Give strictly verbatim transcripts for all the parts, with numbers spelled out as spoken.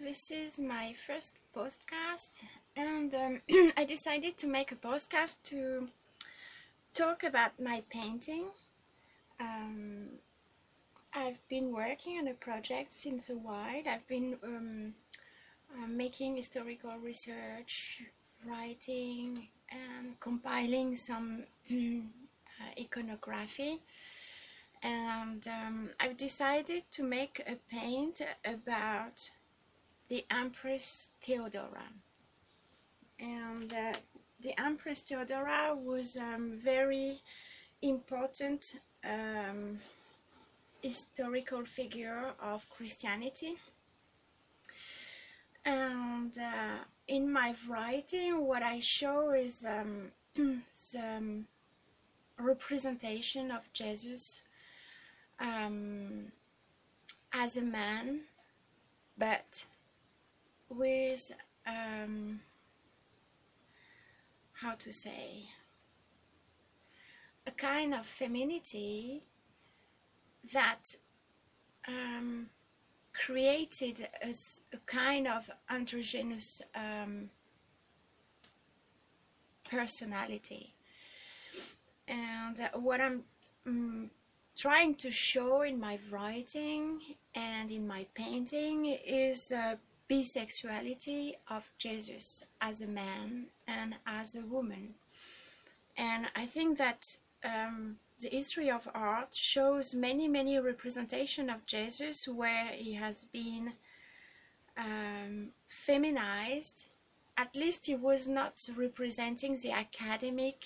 this is my first podcast, and um, I decided to make a podcast to talk about my painting. Um, I've been working on a project since a while. I've been um, uh, making historical research, writing, and compiling some uh, iconography. And um, I've decided to make a paint about the Empress Theodora. And uh, the Empress Theodora was a um, very important um, historical figure of Christianity. And uh, in my writing, what I show is um, some representation of Jesus um, as a man, but with um, how to say, a kind of femininity that um, created a, a kind of androgynous um, personality. And uh, what I'm um, trying to show in my writing and in my painting is uh, bisexuality of Jesus as a man and as a woman. And I think that um, the history of art shows many, many representations of Jesus where he has been um, feminized. At least he was not representing the academic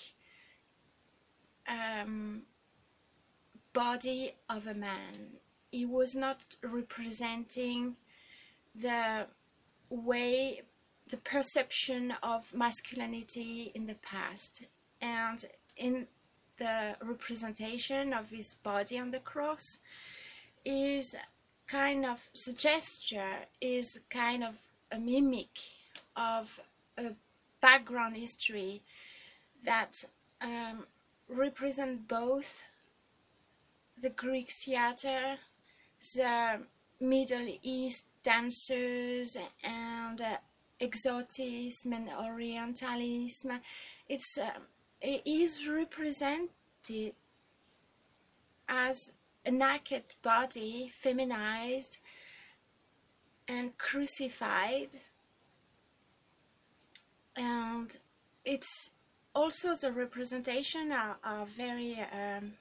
um, body of a man. He was not representing the way, the perception of masculinity in the past. And in the representation of his body on the cross is kind of, the gesture is kind of a mimic of a background history that um, represent both the Greek theater, the Middle East dancers, and uh, exotism and orientalism. It's uh, it is represented as a naked body, feminized and crucified, and it's also the representation are, are very um,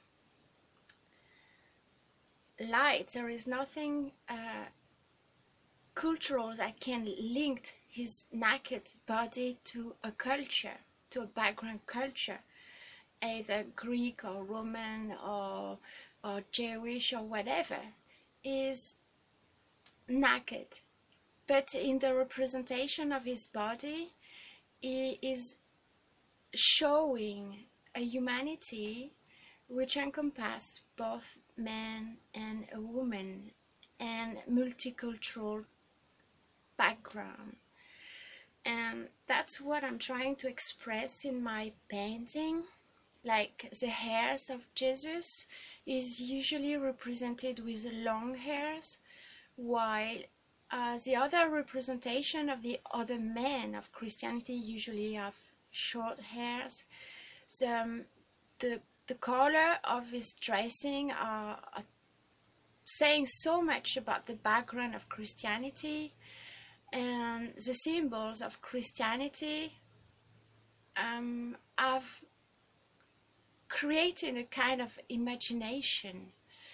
light. There is nothing uh, cultural that can link his naked body to a culture, to a background culture, either Greek or Roman or, or Jewish or whatever, is naked. But in the representation of his body, he is showing a humanity which encompasses both man and a woman and multicultural background. And that's what I'm trying to express in my painting. Like the hairs of Jesus is usually represented with long hairs, while uh, the other representation of the other men of Christianity usually have short hairs. The, um, the, the color of his dressing are, are saying so much about the background of Christianity, and the symbols of Christianity um, have created a kind of imagination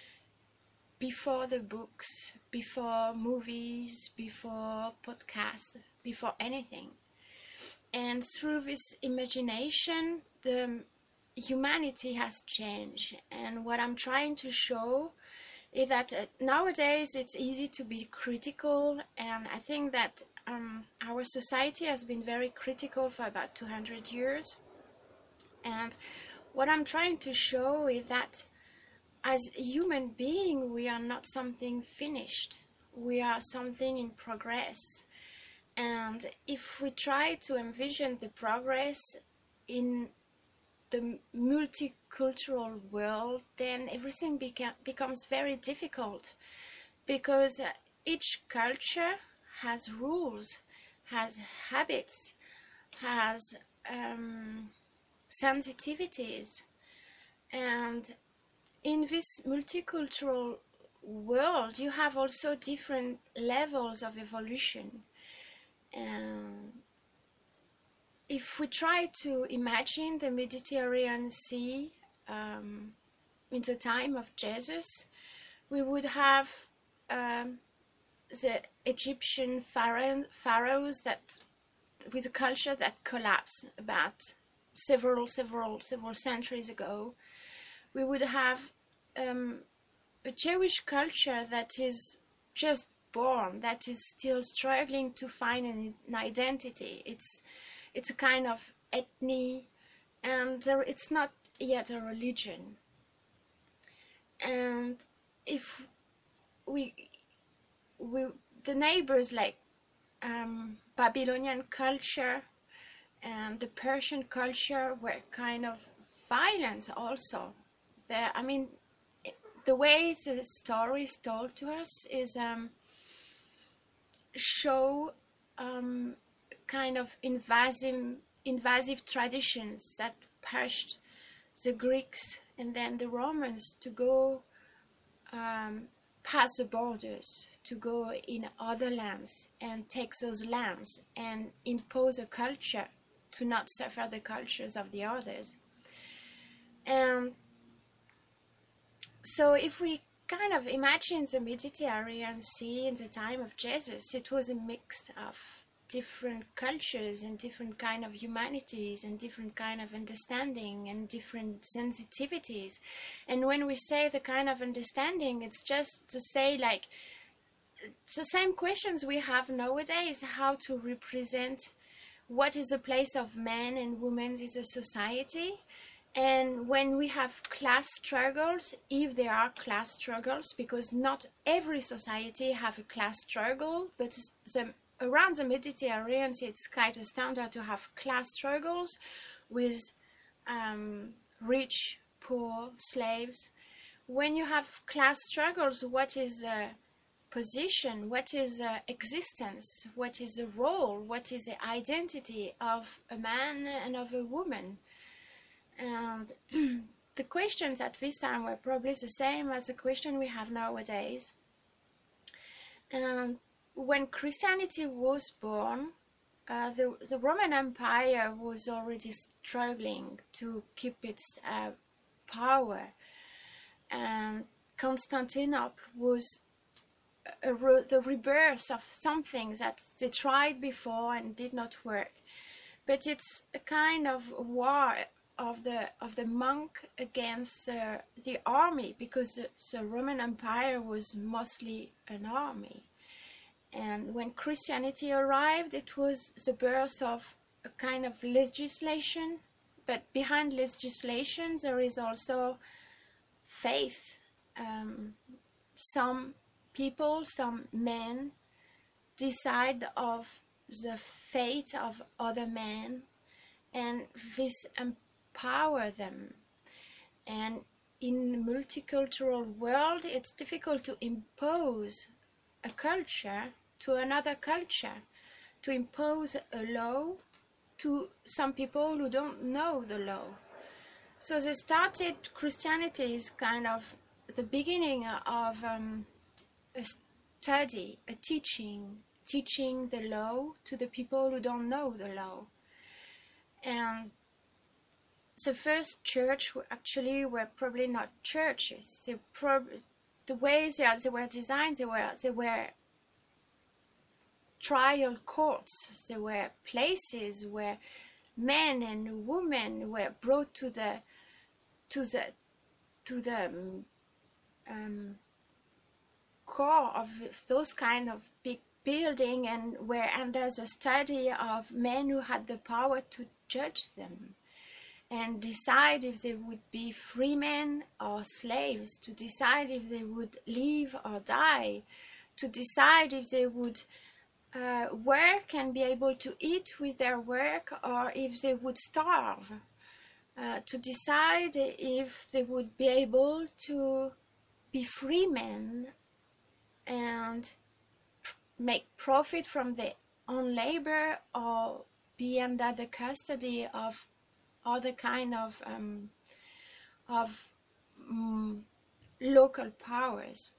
before the books, before movies, before podcasts, before anything. And through this imagination, the humanity has changed. And what I'm trying to show is that uh, nowadays it's easy to be critical, and I think that um, our society has been very critical for about two hundred years. And what I'm trying to show is that as a human being, we are not something finished. We are something in progress. And if we try to envision the progress in the multicultural world, then everything beca becomes very difficult, because each culture has rules, has habits, has um, sensitivities. And in this multicultural world, you have also different levels of evolution. And if we try to imagine the Mediterranean Sea um, in the time of Jesus, we would have um, the Egyptian pharaoh, pharaohs that, with a culture that collapsed about several, several, several centuries ago. We would have um, a Jewish culture that is just born, that is still struggling to find an, an identity. It's it's a kind of ethnic, and there, it's not yet a religion. And if we we the neighbors like um, Babylonian culture and the Persian culture were kind of violent also. There, I mean, the way the story is told to us is um, show um, kind of invasive invasive traditions that pushed the Greeks and then the Romans to go um, past the borders, to go in other lands and take those lands and impose a culture to not suffer the cultures of the others. And so if we kind of imagine the Mediterranean Sea in the time of Jesus, it was a mix of different cultures and different kind of humanities and different kind of understanding and different sensitivities. And when we say the kind of understanding, it's just to say like the same questions we have nowadays, how to represent what is the place of men and women in the society. And when we have class struggles, if there are class struggles, because not every society have a class struggle, but the, around the Mediterranean, it's quite a standard to have class struggles with um, rich, poor, slaves. When you have class struggles, what is the position, what is the existence, what is the role, what is the identity of a man and of a woman? And the questions at this time were probably the same as the question we have nowadays. And when Christianity was born, uh, the, the Roman Empire was already struggling to keep its uh, power. And Constantinople was a, a, the rebirth of something that they tried before and did not work. But it's a kind of war of the of the monk against uh, the army, because the, the Roman Empire was mostly an army. And when Christianity arrived, it was the birth of a kind of legislation, but behind legislation there is also faith. Um, some people, some men decide of the fate of other men, and this empower them. And in a multicultural world, it's difficult to impose a culture to another culture, to impose a law to some people who don't know the law. So they started, Christianity is kind of the beginning of um, a study, a teaching, teaching the law to the people who don't know the law. And the first church actually were probably not churches. They prob the way they, are, they were designed, they were they were trial courts. They were places where men and women were brought to the to the to the um, um, core of those kind of big building, and were under the study of men who had the power to judge them and decide if they would be free men or slaves, to decide if they would live or die, to decide if they would uh, work and be able to eat with their work, or if they would starve, uh, to decide if they would be able to be free men and make profit from their own labor or be under the custody of other kind of um, of um, local powers.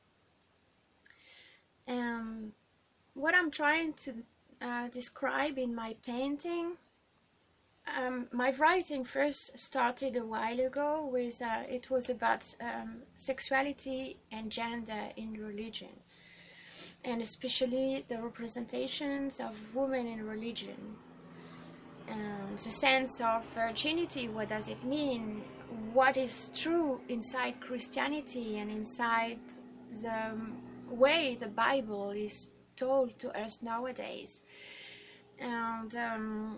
And what I'm trying to uh, describe in my painting, um, my writing first started a while ago with uh, it was about um, sexuality and gender in religion, and especially the representations of women in religion, and the sense of virginity. What does it mean? What is true inside Christianity and inside the way the Bible is told to us nowadays? And um,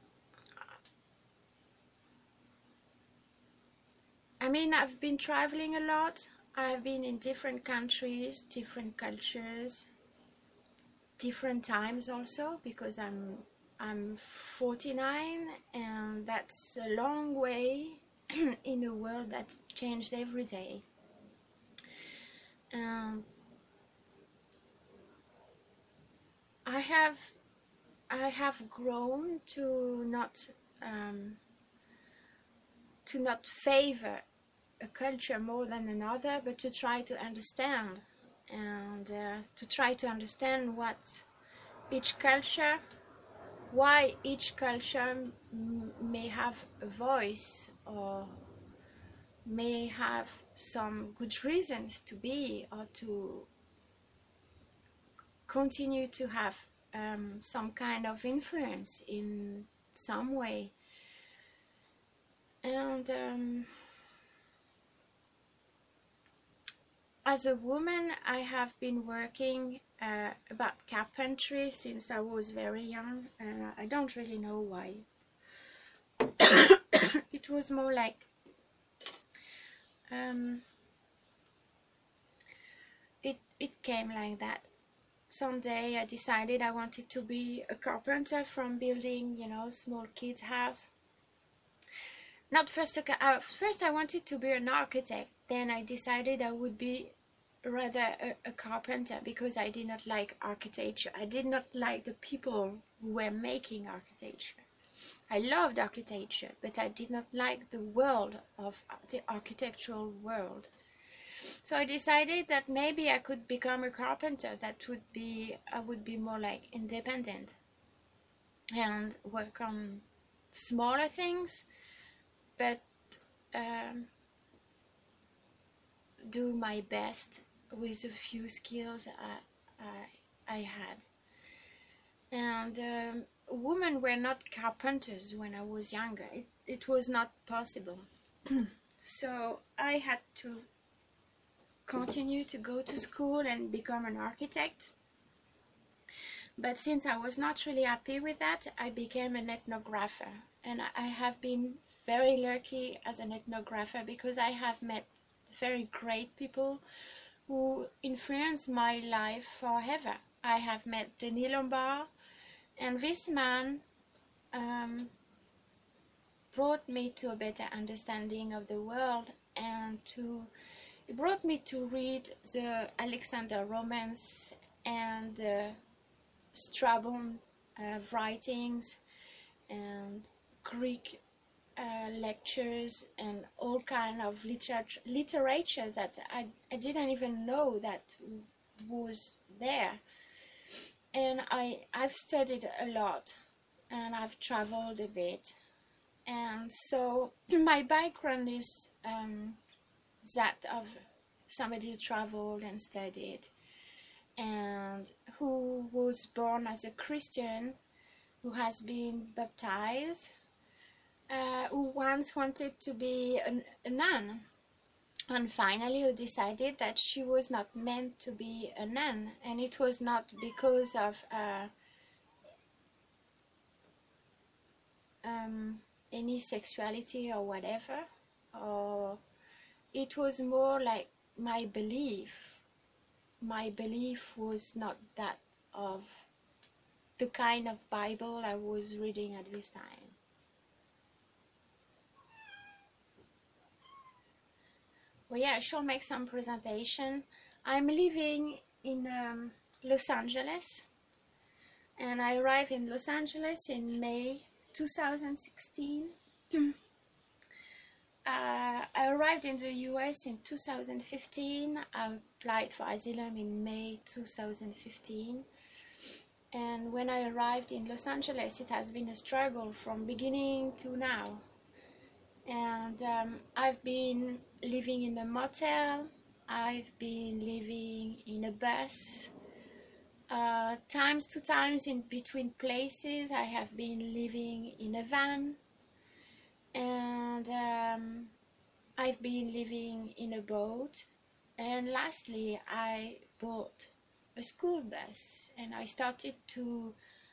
I mean, I've been traveling a lot. I've been in different countries, different cultures, different times also, because I'm I'm forty-nine, and that's a long way in a world that's changed every day. Um, I have I have grown to not um, to not favor a culture more than another, but to try to understand and uh, to try to understand what each culture, why each culture m may have a voice or may have some good reasons to be, or to continue to have um, some kind of influence in some way. And um, as a woman, I have been working uh, about carpentry since I was very young. Uh, I don't really know why. It was more like um, it, it came like that. Someday I decided I wanted to be a carpenter, from building, you know, small kids' house. Not first, to, uh, first I wanted to be an architect. Then I decided I would be rather a, a carpenter, because I did not like architecture. I did not like the people who were making architecture. I loved architecture, but I did not like the world of the architectural world. So I decided that maybe I could become a carpenter. That would be, I would be more like independent and work on smaller things, but um, do my best with the few skills I, I, I had. And um, women were not carpenters when I was younger. It, it was not possible. So I had to continue to go to school and become an architect. But since I was not really happy with that, I became an ethnographer. And I have been very lucky as an ethnographer, because I have met very great people who influenced my life forever. I have met Denis Lombard, and this man um, brought me to a better understanding of the world, and to it brought me to read the Alexander Romance and the Strabon uh, writings and Greek uh, lectures and all kind of literature, literature that I, I didn't even know that was there. And I, I've studied a lot, and I've traveled a bit. And so my background is um, that of somebody who traveled and studied, and who was born as a Christian, who has been baptized, uh, who once wanted to be an, a nun, and finally who decided that she was not meant to be a nun, and it was not because of uh, um, any sexuality or whatever, or it was more like my belief. My belief was not that of the kind of Bible I was reading at this time. Well, yeah, I shall make some presentation. I'm living in um, Los Angeles, and I arrived in Los Angeles in May two thousand sixteen. Uh, I arrived in the U S in two thousand fifteen. I applied for asylum in May two thousand fifteen. And when I arrived in Los Angeles, it has been a struggle from beginning to now. And um, I've been living in a motel, I've been living in a bus. Uh, times to times in between places, I have been living in a van. And um, I've been living in a boat, and lastly I bought a school bus, and I started to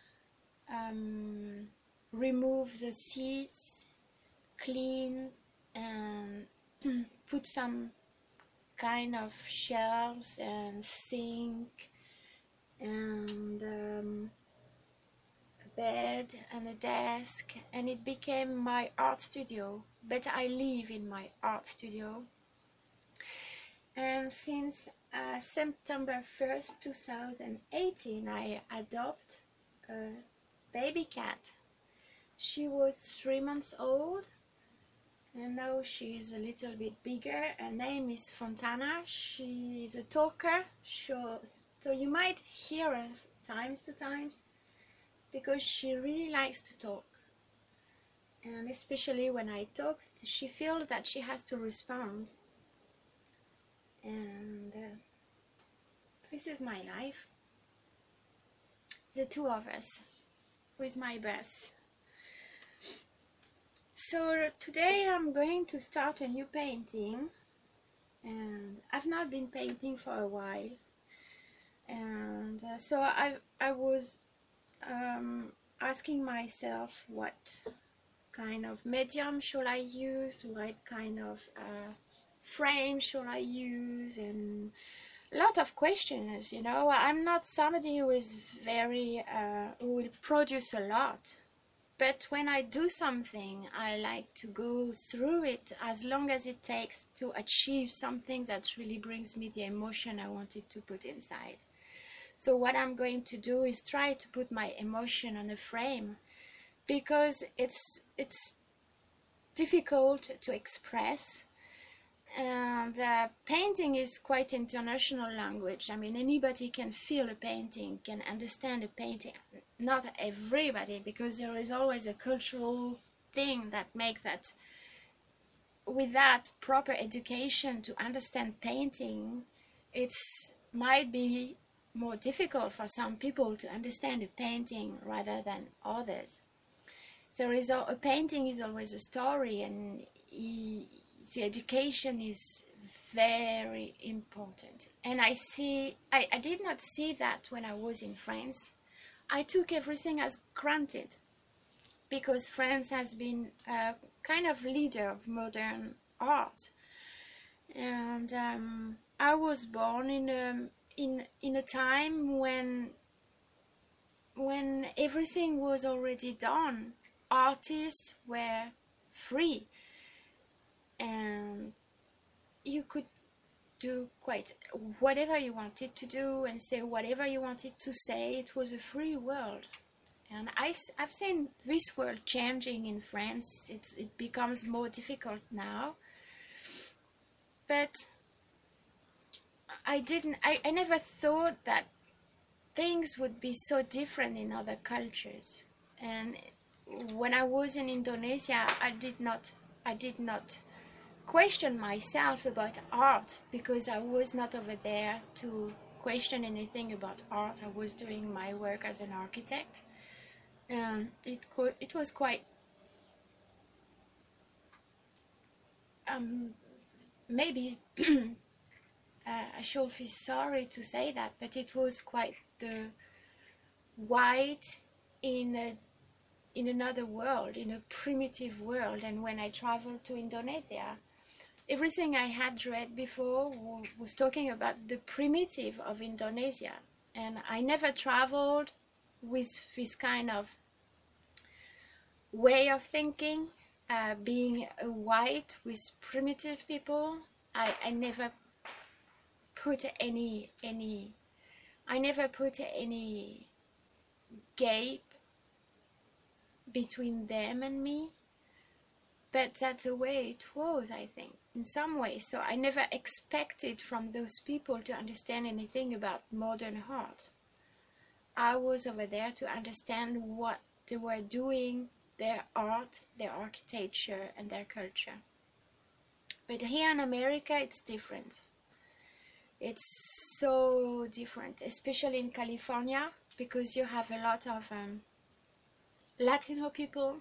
um, remove the seats, clean, and put some kind of shelves and sink and um, bed and a desk, and it became my art studio. But I live in my art studio, and since uh, September first two thousand eighteen I adopt a baby cat. She was three months old, and now she is a little bit bigger. Her name is Fontana. She is a talker, so, so you might hear her times to times, because she really likes to talk, and especially when I talk, she feels that she has to respond. And uh, this is my life, the two of us with my bus. So today I'm going to start a new painting, and I've not been painting for a while, and uh, so I, I was Um, asking myself what kind of medium should I use, what kind of uh, frame should I use, and a lot of questions. You know, I'm not somebody who is very uh, who will produce a lot, but when I do something, I like to go through it as long as it takes to achieve something that really brings me the emotion I wanted to put inside. So what I'm going to do is try to put my emotion on a frame, because it's it's difficult to express, and uh, painting is quite international language. I mean, anybody can feel a painting, can understand a painting. Not everybody, because there is always a cultural thing that makes that without proper education to understand painting, it's might be more difficult for some people to understand a painting rather than others. So a painting is always a story, and he, the education is very important. And I see, I, I did not see that when I was in France. I took everything as granted, because France has been a kind of leader of modern art. And um, I was born in a in in a time when when everything was already done. Artists were free, and you could do quite whatever you wanted to do and say whatever you wanted to say. It was a free world, and I, I've seen this world changing in France. It's, it becomes more difficult now, but I didn't I, I never thought that things would be so different in other cultures. And when I was in Indonesia, I did not I did not question myself about art, because I was not over there to question anything about art. I was doing my work as an architect, and it co it was quite um maybe Uh, I should feel sorry to say that, but it was quite the white in a, in another world, in a primitive world. And when I traveled to Indonesia, everything I had read before was talking about the primitive of Indonesia, and I never traveled with this kind of way of thinking, uh, being a white with primitive people. I, I never put any any I never put any gap between them and me, but that's the way it was, I think, in some ways. So I never expected from those people to understand anything about modern art. I was over there to understand what they were doing, their art, their architecture, and their culture. But here in America, it's different. It's so different, especially in California, because you have a lot of um, Latino people,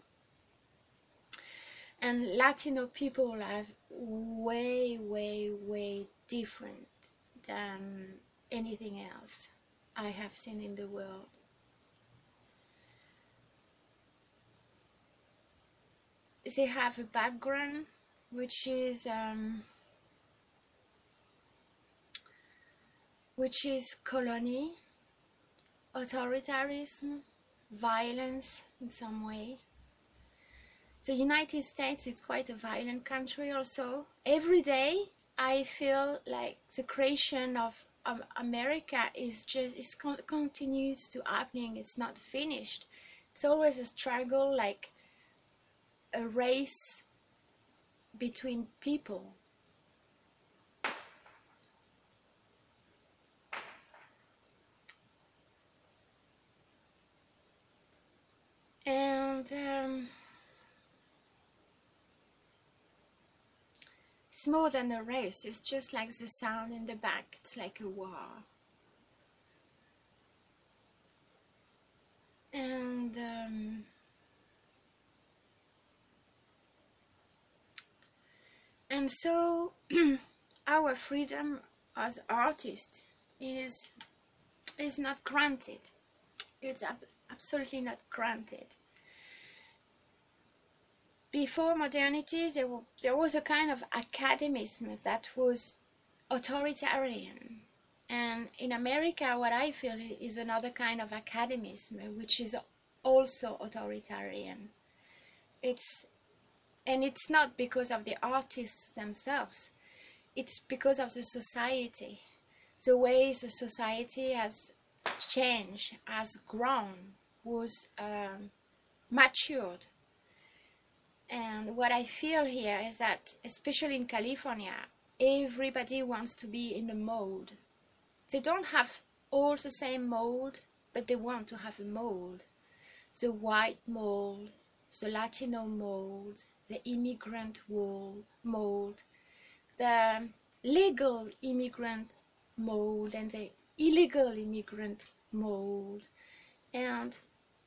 and Latino people are way, way, way different than anything else I have seen in the world. They have a background which is um, which is colony, authoritarianism, violence in some way. The United States is quite a violent country also. Every day I feel like the creation of um, America is just, it con continues to happening, it's not finished. It's always a struggle, like a race between people. And um, it's more than a race, it's just like the sound in the back, it's like a war. And um, and so our freedom as artists is is not granted. It's ab absolutely not granted. Before modernity, there, there was a kind of academism that was authoritarian. And in America, what I feel is another kind of academism, which is also authoritarian. It's, and it's not because of the artists themselves. It's because of the society. The way the society has changed, has grown, was um, matured. And what I feel here is that, especially in California, everybody wants to be in a mold. They don't have all the same mold, but they want to have a mold. The white mold, the Latino mold, the immigrant mold, the legal immigrant mold, and the illegal immigrant mold. And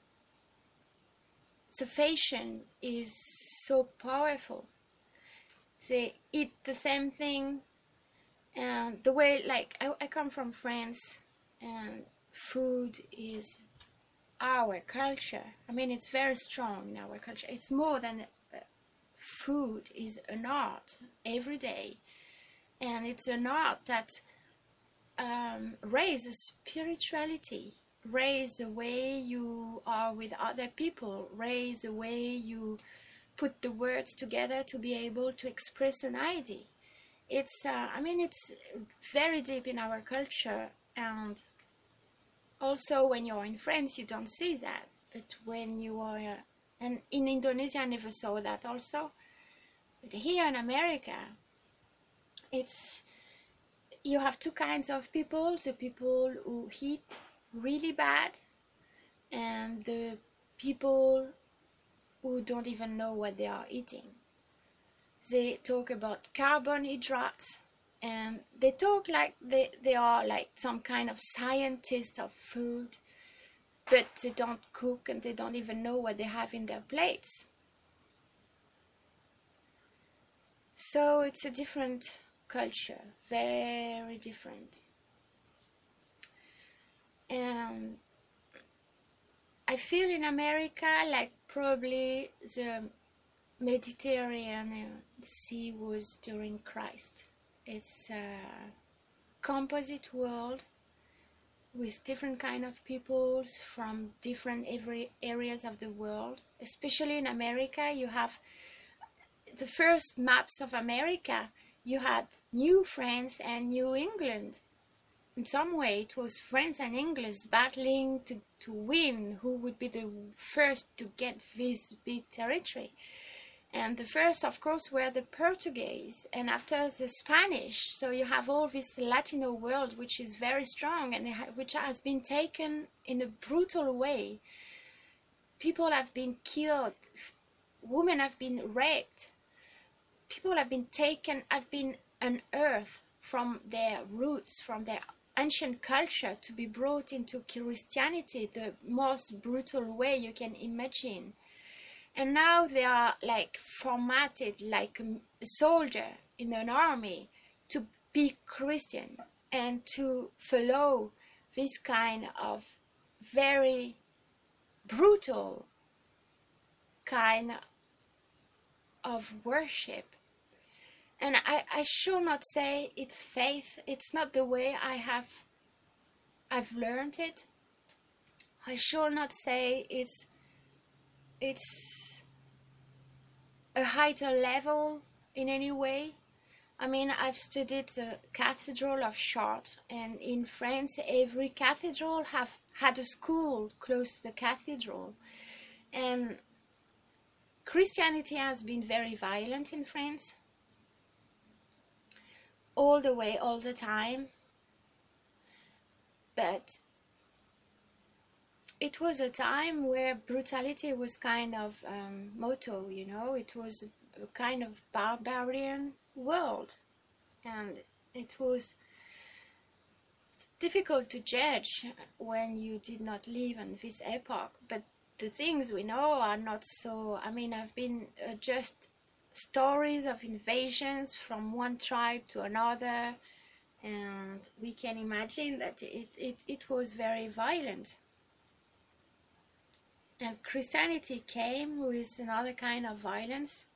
the fashion is so powerful. They eat the same thing, and the way, like, I, I come from France, and food is our culture. I mean, it's very strong in our culture. It's more than uh, food is an art every day, and it's an art that um, raises spirituality, raise the way you are with other people, raise the way you put the words together to be able to express an idea. It's, uh, I mean, it's very deep in our culture, and also when you're in France, you don't see that. But when you are, uh, and in Indonesia, I never saw that also. But here in America, it's, you have two kinds of people: the people who eat really bad, and the people who don't even know what they are eating. They talk about carbohydrates, and they talk like they, they are like some kind of scientists of food, but they don't cook and they don't even know what they have in their plates. So it's a different culture, very different. And I feel in America like probably the Mediterranean Sea was during Christ. It's a composite world with different kind of peoples from different every areas of the world. Especially in America, you have the first maps of America. You had New France and New England. in some way it was France and English battling to, to win who would be the first to get this big territory. And the first, of course, were the Portuguese, and after the Spanish. So you have all this Latino world, which is very strong and which has been taken in a brutal way. People have been killed, women have been raped, people have been taken, have been unearthed from their roots, from their ancient culture, to be brought into Christianity, the most brutal way you can imagine. And now they are like formatted like a soldier in an army to be Christian and to follow this kind of very brutal kind of worship. And I, I should not say it's faith. It's not the way I have I've learned it. I should not say it's it's a higher level in any way. I mean, I've studied the Cathedral of Chartres, and in France every cathedral have had a school close to the cathedral. And Christianity has been very violent in France, all the way, all the time. But it was a time where brutality was kind of um, motto, you know. It was a kind of barbarian world, and it was difficult to judge when you did not live in this epoch. But the things we know are not so. I mean, I've been uh, just stories of invasions from one tribe to another, and we can imagine that it, it, it was very violent. And Christianity came with another kind of violence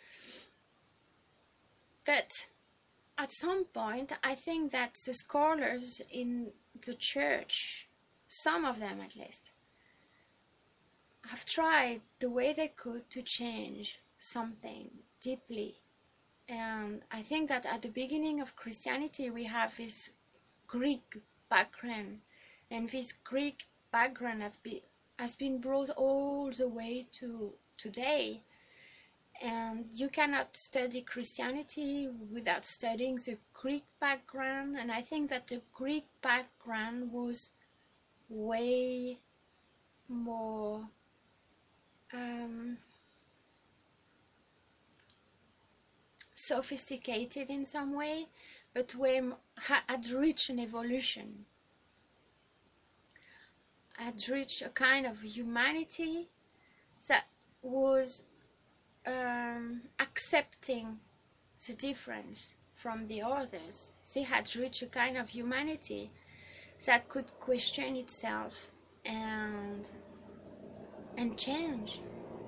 that at some point, I think that the scholars in the church, some of them at least, have tried the way they could to change something deeply. And I think that at the beginning of Christianity, we have this Greek background, and this Greek background have been has been brought all the way to today. And you cannot study Christianity without studying the Greek background. And I think that the Greek background was way more um, sophisticated in some way, but way had reached an evolution. Had reached a kind of humanity that was um, accepting the difference from the others. They had reached a kind of humanity that could question itself and and change.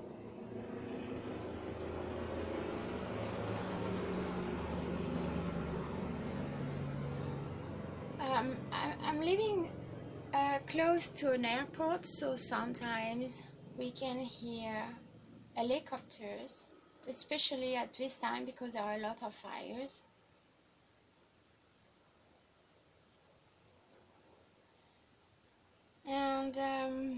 Um, I, I'm living Uh, close to an airport, so sometimes we can hear helicopters, especially at this time because there are a lot of fires. And um,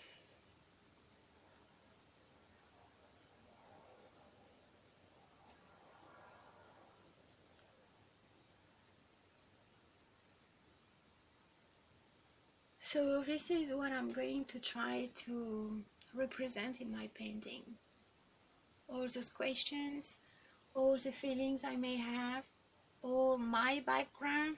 so this is what I'm going to try to represent in my painting. All those questions, all the feelings I may have, all my background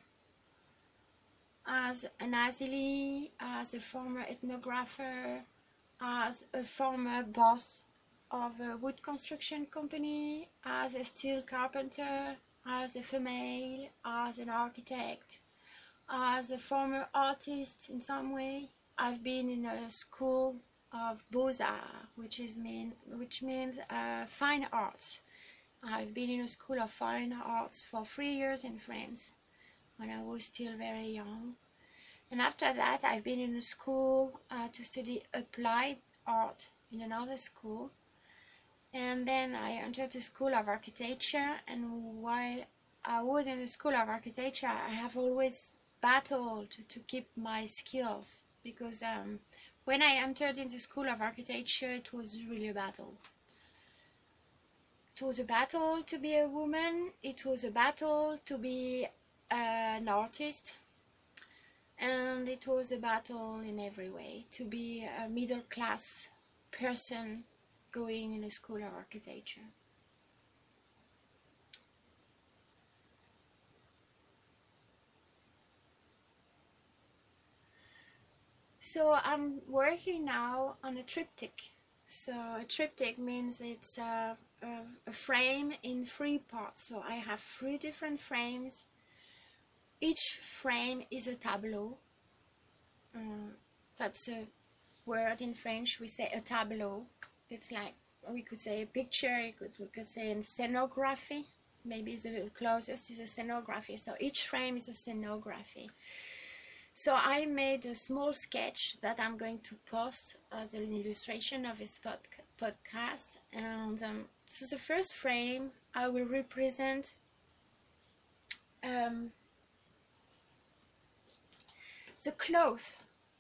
as an asylee, as a former ethnographer, as a former boss of a wood construction company, as a steel carpenter, as a female, as an architect, as a former artist in some way. I've been in a school of Beaux-Arts, which is mean, which means uh, fine arts. I've been in a school of fine arts for three years in France when I was still very young. And after that, I've been in a school uh, to study applied art in another school. And then I entered the School of Architecture, and while I was in the School of Architecture, I have always battle to, to keep my skills, because um, when I entered into School of Architecture, it was really a battle. It was a battle to be a woman, it was a battle to be uh, an artist, and it was a battle in every way to be a middle class person going in a School of Architecture. So I'm working now on a triptych. So a triptych means it's a, a, a frame in three parts. So I have three different frames. Each frame is a tableau. Um, that's a word in French. We say a tableau. It's like, we could say a picture, we could, we could say a scenography. Maybe the closest is a scenography. So each frame is a scenography. So I made a small sketch that I'm going to post as an illustration of this pod podcast. And um, so the first frame, I will represent um, the clothes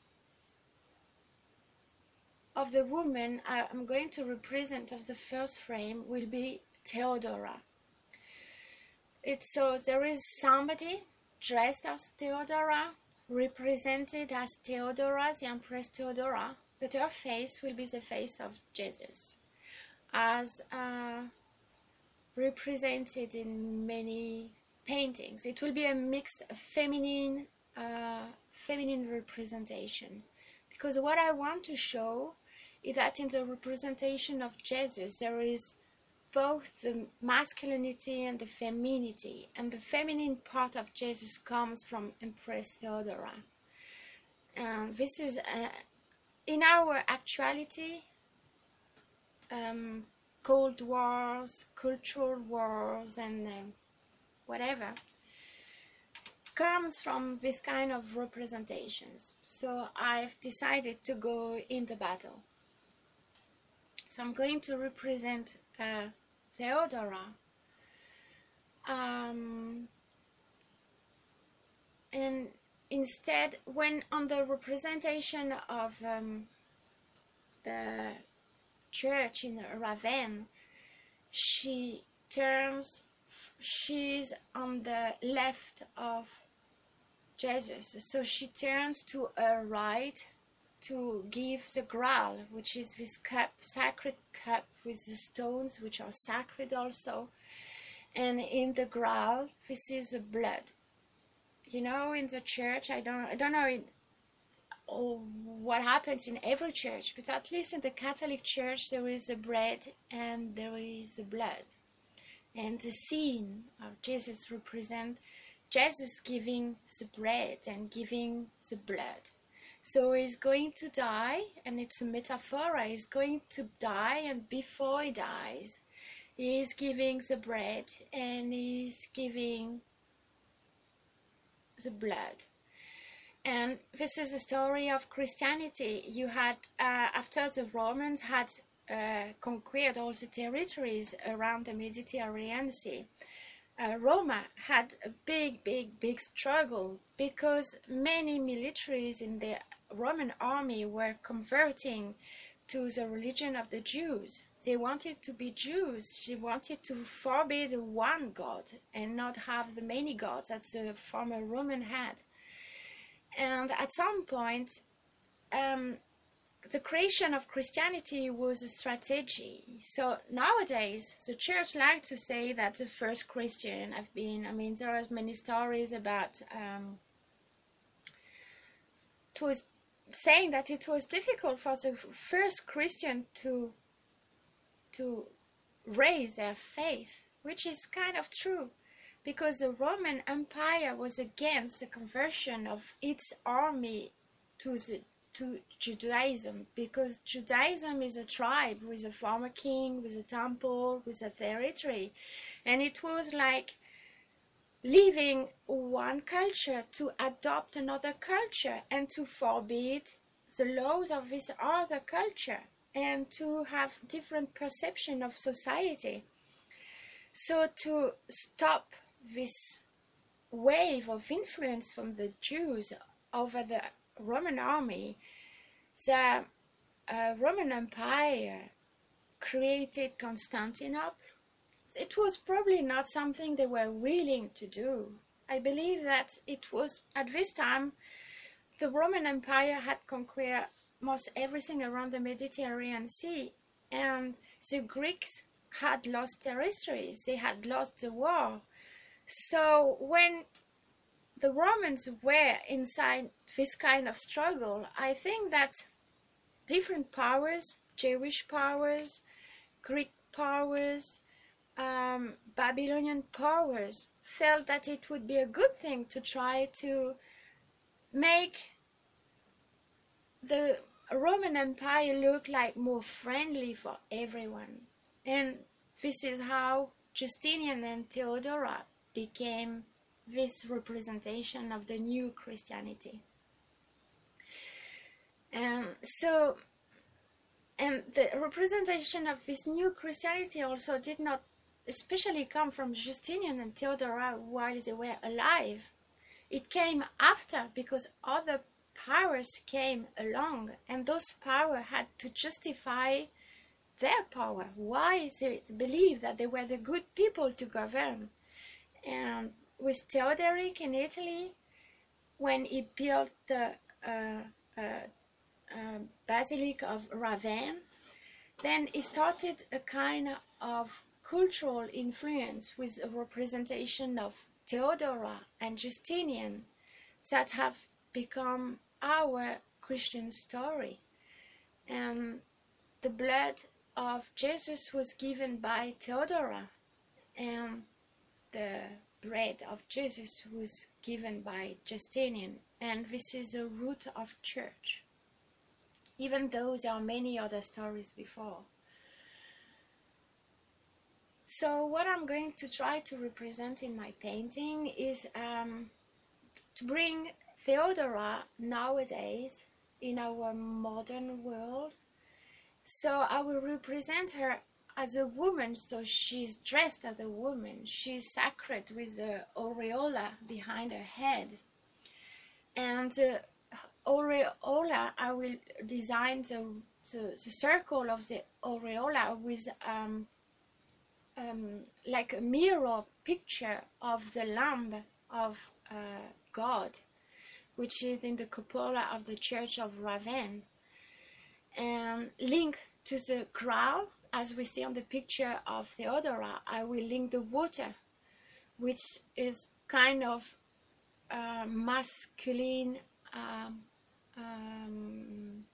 of the woman I'm going to represent of the first frame will be Theodora. It's so there is somebody dressed as Theodora, represented as Theodora, the Empress Theodora, but her face will be the face of Jesus, as uh, represented in many paintings. It will be a mix of feminine, uh, feminine representation, because what I want to show is that in the representation of Jesus there is both the masculinity and the femininity, and the feminine part of Jesus comes from Empress Theodora. And this is uh, in our actuality, um, Cold Wars, cultural wars, and uh, whatever comes from this kind of representations. So I've decided to go in the battle. So I'm going to represent uh, Theodora, um, and instead, when on the representation of um, the church in Ravenne, she turns, she's on the left of Jesus, so she turns to her right to give the Graal, which is this cup, sacred cup with the stones, which are sacred also. And in the Graal, this is the blood. You know, in the church, I don't, I don't know in, oh, what happens in every church, but at least in the Catholic Church, there is the bread and there is the blood. And the scene of Jesus represents Jesus giving the bread and giving the blood. So he's going to die, and it's a metaphor. He's going to die, and before he dies, he's giving the bread and he's giving the blood. And this is a story of Christianity. You had, uh, after the Romans had uh, conquered all the territories around the Mediterranean Sea, Uh, Roma had a big, big, big struggle because many militaries in the Roman army were converting to the religion of the Jews. They wanted to be Jews. They wanted to forbid one God and not have the many gods that the former Roman had. And at some point, um, the creation of Christianity was a strategy. So nowadays, the church likes to say that the first Christian have been, I mean, there are many stories about, um, it was saying that it was difficult for the first Christian to, to raise their faith, which is kind of true, because the Roman Empire was against the conversion of its army to the to Judaism, because Judaism is a tribe with a former king, with a temple, with a territory, and it was like leaving one culture to adopt another culture and to forbid the laws of this other culture and to have different perception of society. So to stop this wave of influence from the Jews over the Roman army, the uh, Roman Empire created Constantinople. It was probably not something they were willing to do. I believe that it was, at this time, the Roman Empire had conquered most everything around the Mediterranean Sea, and the Greeks had lost territories, they had lost the war. So when the Romans were inside this kind of struggle, I think that different powers, Jewish powers, Greek powers, um, Babylonian powers, felt that it would be a good thing to try to make the Roman Empire look like more friendly for everyone. And this is how Justinian and Theodora became this representation of the new Christianity. And so, and the representation of this new Christianity also did not especially come from Justinian and Theodora while they were alive. It came after, because other powers came along, and those powers had to justify their power, why they believed that they were the good people to govern. And with Theodoric in Italy, when he built the uh, uh, uh, Basilica of Ravenna, then he started a kind of cultural influence with a representation of Theodora and Justinian that have become our Christian story. And the blood of Jesus was given by Theodora, and the bread of Jesus was given by Justinian, and this is the root of church, even though there are many other stories before. So what I'm going to try to represent in my painting is um, to bring Theodora nowadays in our modern world. So I will represent her as a woman, so she's dressed as a woman. She's sacred with the aureola behind her head. And the aureola, I will design the, the, the circle of the aureola with um, um, like a mirror picture of the Lamb of uh, God, which is in the cupola of the Church of Ravenna. And link to the crown, as we see on the picture of Theodora, I will link the water, which is kind of uh, masculine, um, um,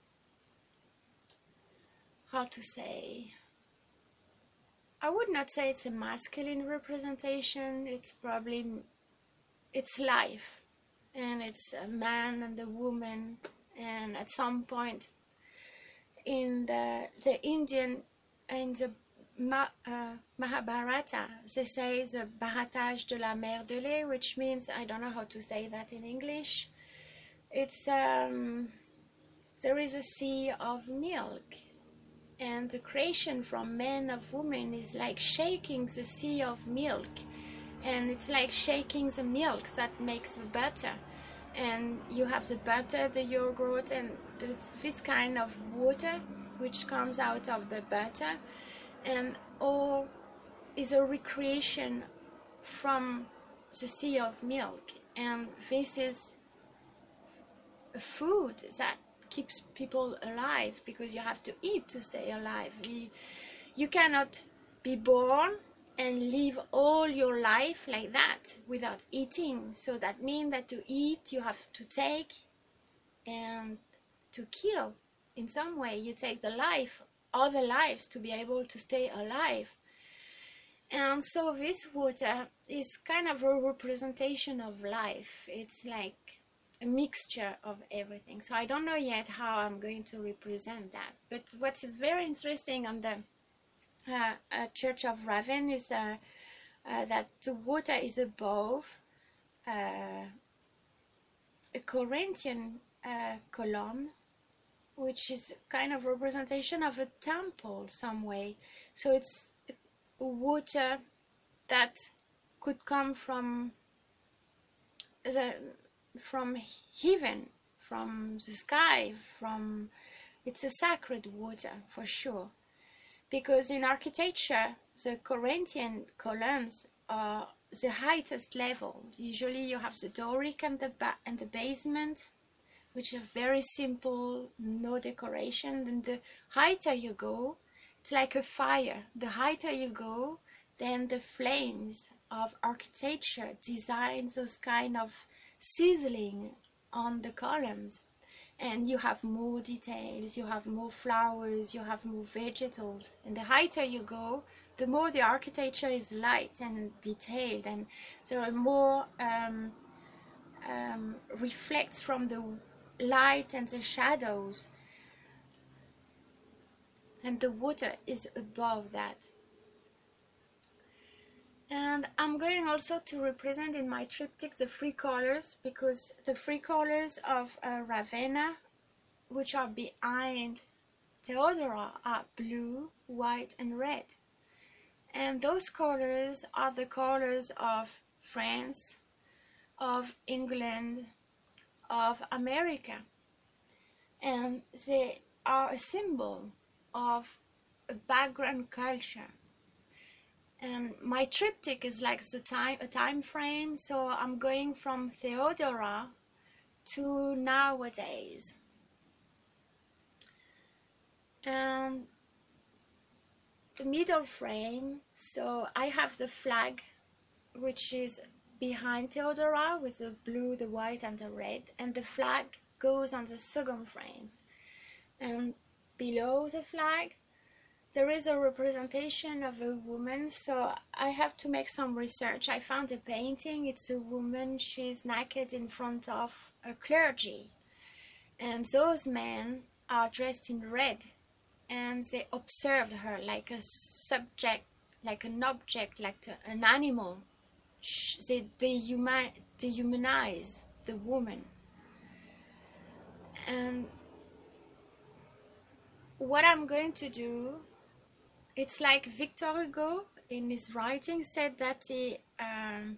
how to say, I would not say it's a masculine representation, it's probably, it's life, and it's a man and a woman, and at some point in the, the Indian, in the Ma, uh, Mahabharata, they say the baratage de la mer de lait, which means, I don't know how to say that in English, it's, um, there is a sea of milk, and the creation from men of women is like shaking the sea of milk, and it's like shaking the milk that makes the butter, and you have the butter, the yogurt, and this, this kind of water which comes out of the butter, and all is a recreation from the sea of milk. And this is a food that keeps people alive, because you have to eat to stay alive. You, you cannot be born and live all your life like that without eating. So that means that to eat you have to take and to kill. In some way you take the life, other lives, to be able to stay alive. And so this water is kind of a representation of life. It's like a mixture of everything. So I don't know yet how I'm going to represent that. But what is very interesting on the uh, uh, Church of Ravenna is uh, uh, that the water is above uh, a Corinthian uh, column, which is kind of representation of a temple some way. So it's water that could come from the from heaven, from the sky, from it's a sacred water for sure. Because in architecture, the Corinthian columns are the highest level. Usually you have the Doric and the ba and the basement, which are very simple, no decoration. And the higher you go, it's like a fire. The higher you go, then the flames of architecture design those kind of sizzling on the columns. And you have more details, you have more flowers, you have more vegetables. And the higher you go, the more the architecture is light and detailed, and there are more um, um, reflects from the light and the shadows. And the water is above that. And I'm going also to represent in my triptych the three colors, because the three colors of uh, Ravenna, which are behind Theodora, are blue, white, and red. And those colors are the colors of France, of England, of America. And they are a symbol of a background culture. And my triptych is like the time, a time frame, so I'm going from Theodora to nowadays. And the middle frame, so I have the flag, which is behind Theodora with the blue, the white, and the red, and the flag goes on the second frames. And below the flag, there is a representation of a woman, so I have to make some research. I found a painting, it's a woman, she's naked in front of a clergy. And those men are dressed in red, and they observed her like a subject, like an object, like an animal. They dehuman dehumanize the woman. And what I'm going to do, it's like Victor Hugo in his writing said that he um,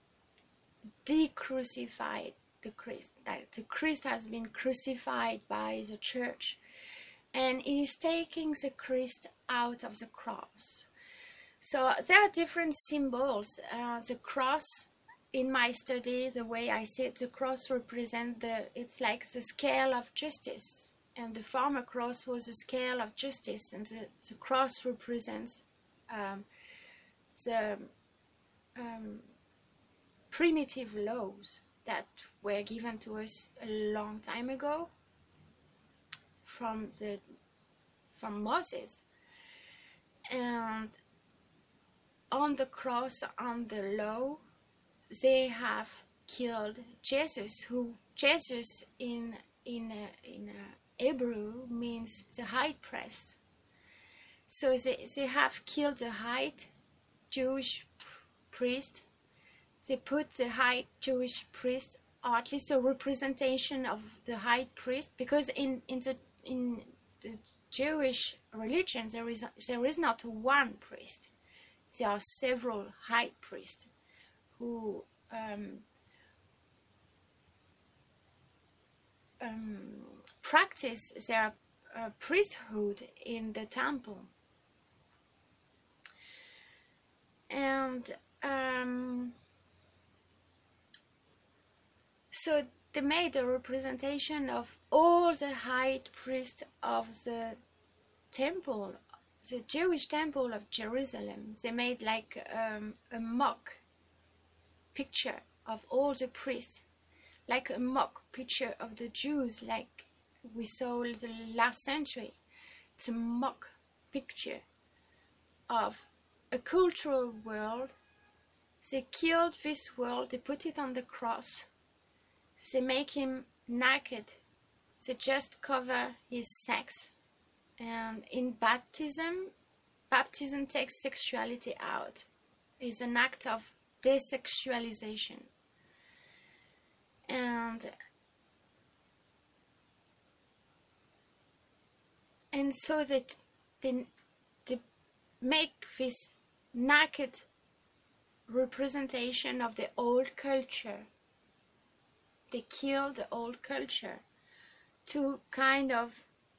de-crucified the Christ, that the Christ has been crucified by the church, and he is taking the Christ out of the cross. So there are different symbols. Uh, the cross, in my study, the way I see it, the cross represents the, it's like the scale of justice. And the former cross was a scale of justice, and the, the cross represents um, the um, primitive laws that were given to us a long time ago from the from Moses. And on the cross, on the law, they have killed Jesus, who Jesus in in a, in a Hebrew means the high priest. So they, they have killed the high Jewish priest. They put the high Jewish priest, or at least a representation of the high priest, because in, in the in the Jewish religion there is there is not one priest. There are several high priests who um, um, practice their uh, priesthood in the temple. And um, so they made a representation of all the high priests of the temple, the Jewish temple of Jerusalem. They made like um, a mock picture of all the priests, like a mock picture of the Jews, like we saw the last century. It's a mock picture of a cultural world. They killed this world, they put it on the cross, they make him naked, they just cover his sex. And in baptism, baptism takes sexuality out. It's an act of desexualization. And and so that they, they make this naked representation of the old culture They kill the old culture to kind of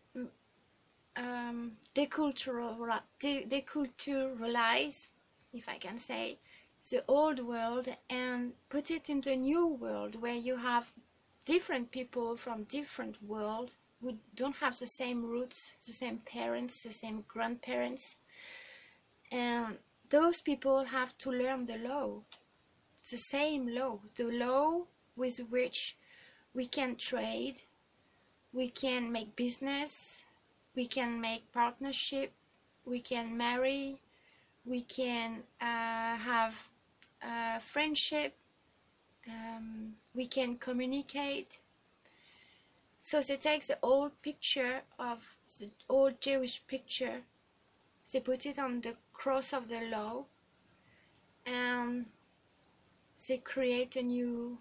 um, decultural, de deculturalize, if I can say, the old world and put it in the new world where you have different people from different worlds who don't have the same roots, the same parents, the same grandparents, and those people have to learn the law, the same law, the law with which we can trade, we can make business, we can make partnership, we can marry, we can uh, have uh, friendship, um, we can communicate. So they take the old picture of the old Jewish picture, they put it on the cross of the law, and they create a new,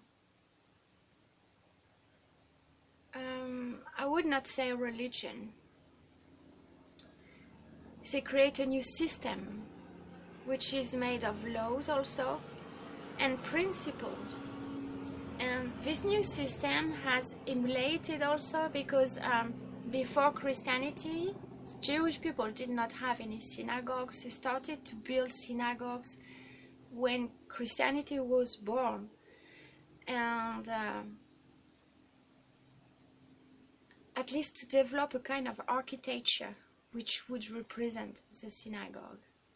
um, I would not say religion, they create a new system which is made of laws also and principles. And this new system has emulated also because um, before Christianity, Jewish people did not have any synagogues. They started to build synagogues when Christianity was born. And uh, at least to develop a kind of architecture which would represent the synagogue.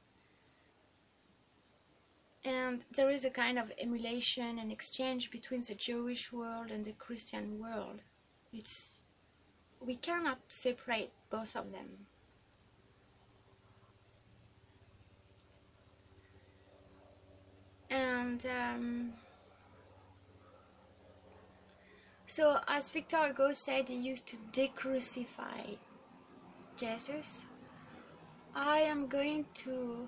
And there is a kind of emulation and exchange between the Jewish world and the Christian world. It's, we cannot separate both of them. And um, so, as Victor Hugo said, he used to decrucify Jesus. I am going to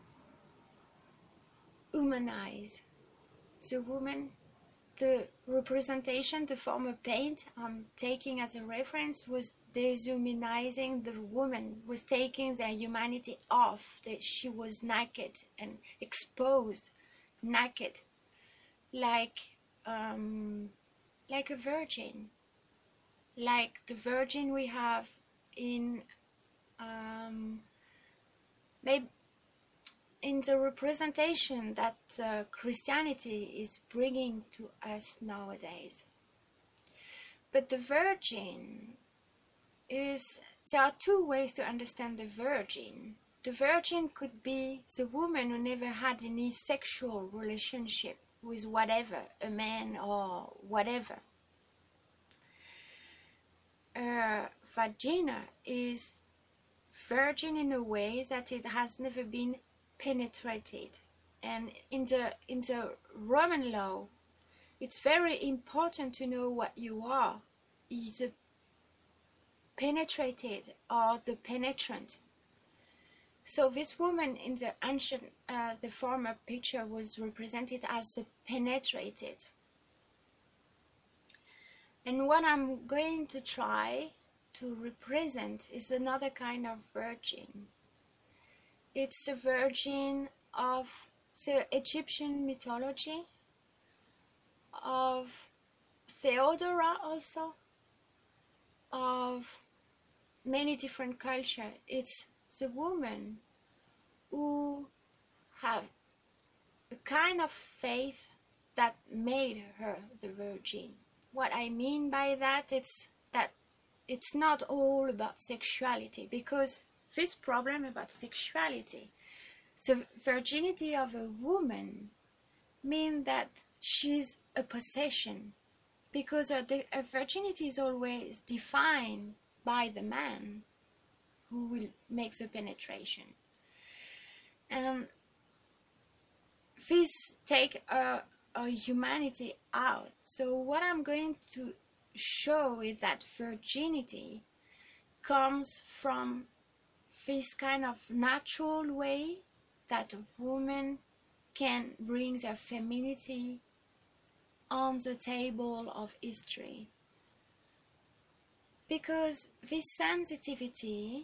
humanize the woman. The representation, the form of paint I'm taking as a reference was dehumanizing the woman, was taking their humanity off, that she was naked and exposed, naked, like um, like a virgin, like the virgin we have in um, maybe in the representation that uh, Christianity is bringing to us nowadays. But the virgin is, there are two ways to understand the virgin. The virgin could be the woman who never had any sexual relationship with whatever, a man or whatever. Her vagina is virgin in a way that it has never been penetrated. And in the in the Roman law, it's very important to know what you are, either penetrated or the penetrant. So this woman in the ancient, uh, the former picture was represented as the penetrated. And what I'm going to try to represent is another kind of virgin. It's the virgin of the Egyptian mythology, of Theodora also, of many different cultures. It's the woman who have a kind of faith that made her the virgin. What I mean by that, it's that it's not all about sexuality, because this problem about sexuality, the virginity of a woman means that she's a possession, because her, her virginity is always defined by the man who will make the penetration. And this take a, a humanity out. So what I'm going to show is that virginity comes from this kind of natural way that a woman can bring their femininity on the table of history. Because this sensitivity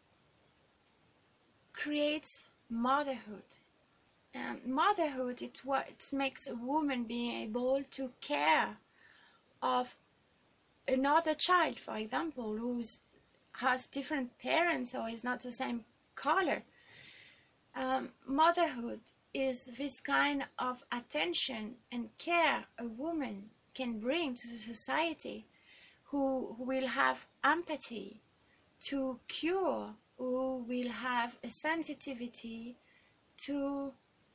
creates motherhood. And motherhood is what it makes a woman being able to care of another child, for example, who has different parents or is not the same color. Um, motherhood is this kind of attention and care a woman can bring to the society, who, who will have empathy to cure, who will have a sensitivity to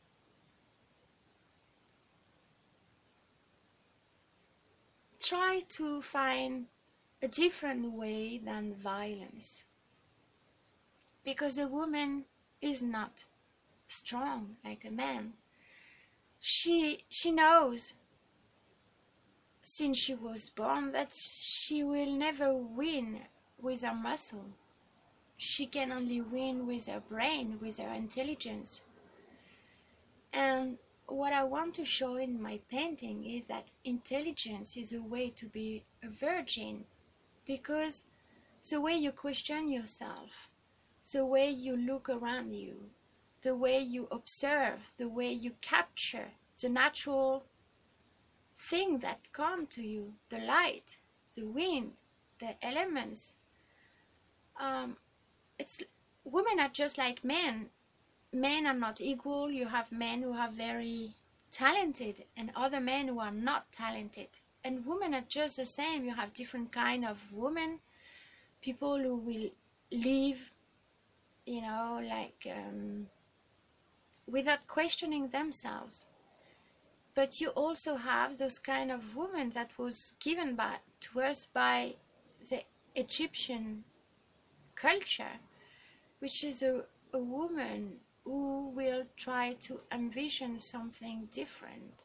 try to find a different way than violence. Because a woman is not strong like a man. She she knows since she was born that she will never win with her muscle. She can only win with her brain, with her intelligence. And what I want to show in my painting is that intelligence is a way to be a virgin, because the way you question yourself, the way you look around you, the way you observe, the way you capture the natural thing that come to you, the light, the wind, the elements. Um, it's women are just like men. Men are not equal. You have men who are very talented and other men who are not talented. And women are just the same. You have different kind of women, people who will live, you know, like um, without questioning themselves. But you also have those kind of women that was given by, to us by the Egyptian culture, which is a, a woman who will try to envision something different.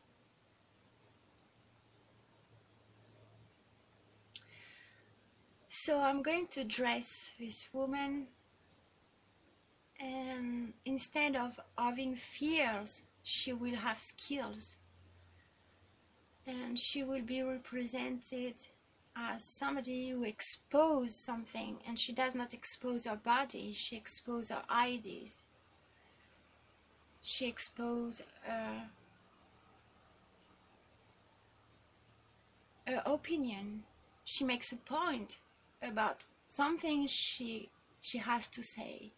So I'm going to dress this woman, and instead of having fears, she will have skills. And she will be represented as somebody who exposes something, and she does not expose her body, she exposes her ideas. She exposes her, her opinion. She makes a point about something she she has to say.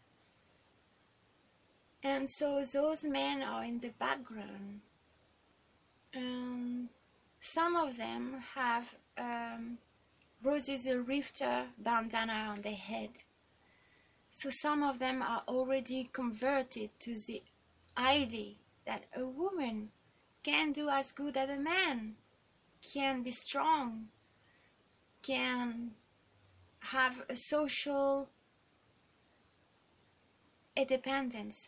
And so those men are in the background. Um, some of them have um, Roses the Rifter bandana on their head. So some of them are already converted to the idea that a woman can do as good as a man, can be strong, can have a social independence.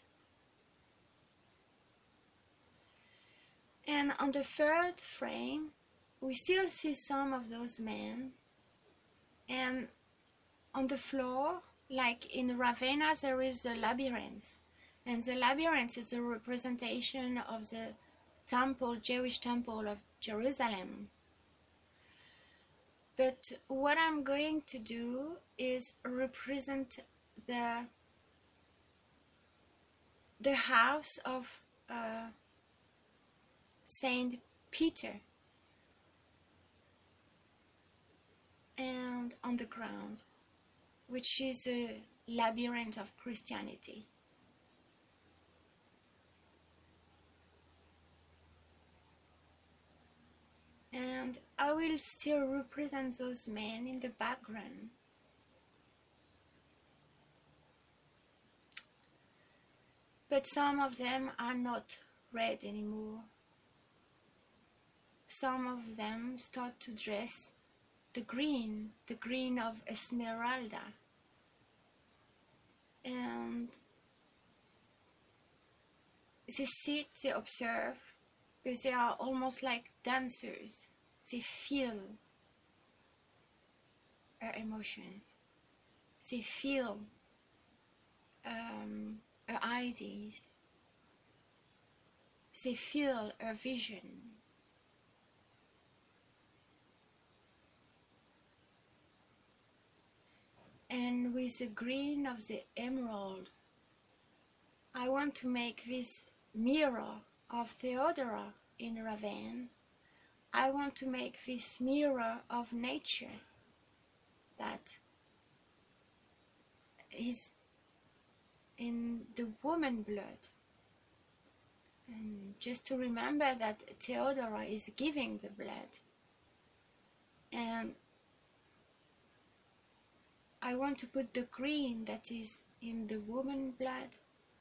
And on the third frame, we still see some of those men. And on the floor, like in Ravenna, there is a labyrinth. And the labyrinth is a representation of the temple, Jewish temple of Jerusalem. But what I'm going to do is represent the, the house of uh, Saint Peter, and on the ground, which is a labyrinth of Christianity. And I will still represent those men in the background. But some of them are not red anymore. Some of them start to dress the green, the green of Esmeralda. And they sit, they observe, but they are almost like dancers. They feel her emotions. They feel um, her ideas. They feel her vision. And with the green of the emerald, I want to make this mirror of Theodora in Ravenna I want to make this mirror of nature that is in the woman blood. And just to remember that Theodora is giving the blood. And I want to put the green that is in the woman blood.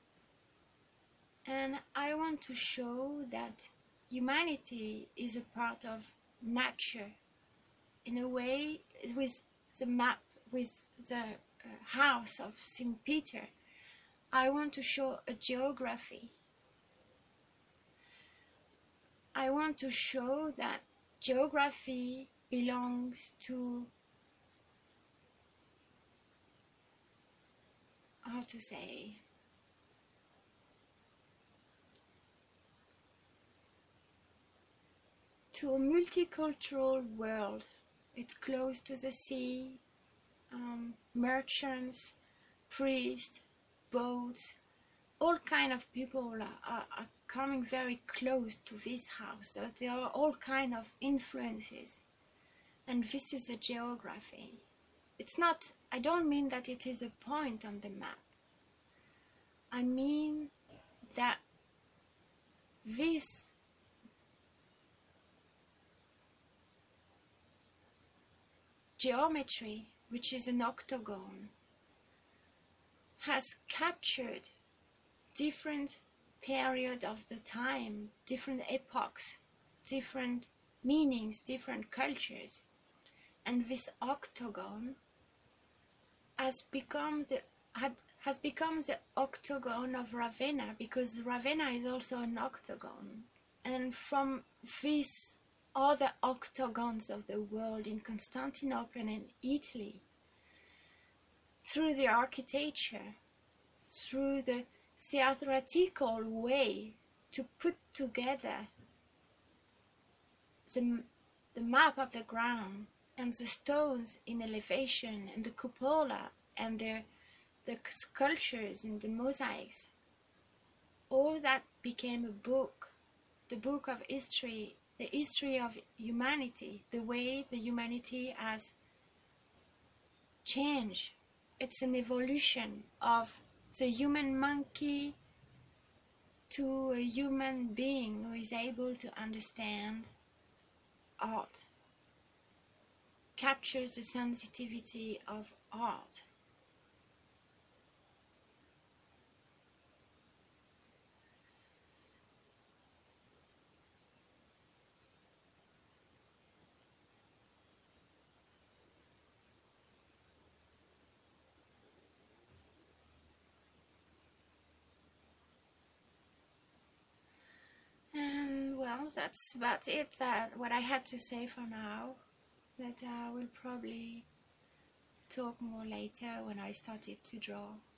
And I want to show that humanity is a part of nature. In a way, with the map, with the uh, house of Saint Peter, I want to show a geography. I want to show that geography belongs to, how to say, to a multicultural world. It's close to the sea, um, merchants, priests, boats, all kind of people are, are, are coming very close to this house. So there are all kind of influences, and this is a geography. It's not, I don't mean that it is a point on the map. I mean that this geometry, which is an octagon, has captured different periods of the time, different epochs, different meanings, different cultures. And this octagon has become the had, has become the octagon of Ravenna, because Ravenna is also an octagon. And from these other octagons of the world in Constantinople and in Italy, through the architecture, through the theatrical way to put together the, the map of the ground and the stones in elevation and the cupola and the, the sculptures and the mosaics, all that became a book, the book of history, the history of humanity, the way the humanity has changed. It's an evolution of the human monkey to a human being who is able to understand art, captures the sensitivity of art. And well, that's about it, that what I had to say for now. But I will probably talk more later when I started to draw.